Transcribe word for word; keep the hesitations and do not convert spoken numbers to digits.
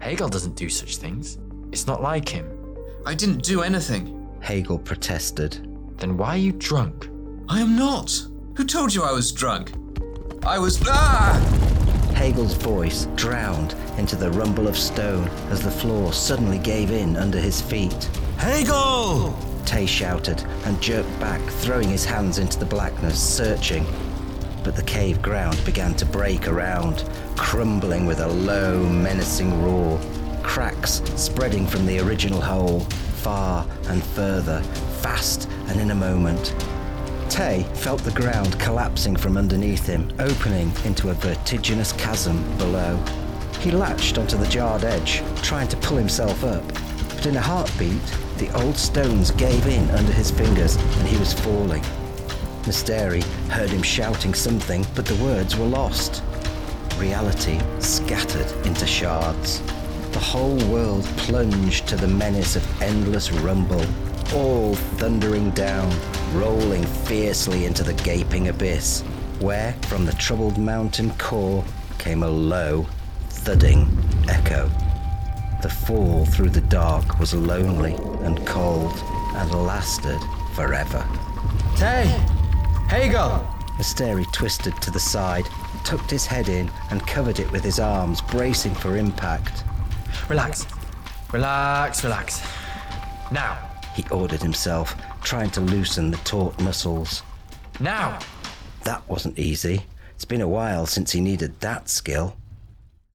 Hegel doesn't do such things. It's not like him. I didn't do anything. Hegel protested. Then why are you drunk? I am not. Who told you I was drunk? I was... Ah! Hegel's voice drowned into the rumble of stone as the floor suddenly gave in under his feet. Hegel! Tay shouted and jerked back, throwing his hands into the blackness, searching. But the cave ground began to break around, crumbling with a low, menacing roar, cracks spreading from the original hole, far and further, fast and in a moment. Tay felt the ground collapsing from underneath him, opening into a vertiginous chasm below. He latched onto the jarred edge, trying to pull himself up, but in a heartbeat, the old stones gave in under his fingers and he was falling. Mysteri heard him shouting something, but the words were lost. Reality scattered into shards. The whole world plunged to the menace of endless rumble, all thundering down, rolling fiercely into the gaping abyss, where from the troubled mountain core came a low, thudding echo. The fall through the dark was lonely and cold and lasted forever. Tay! Hegel! Mysteri twisted to the side, tucked his head in and covered it with his arms, bracing for impact. Relax. Relax, relax. Now. He ordered himself, trying to loosen the taut muscles. Now! That wasn't easy. It's been a while since he needed that skill.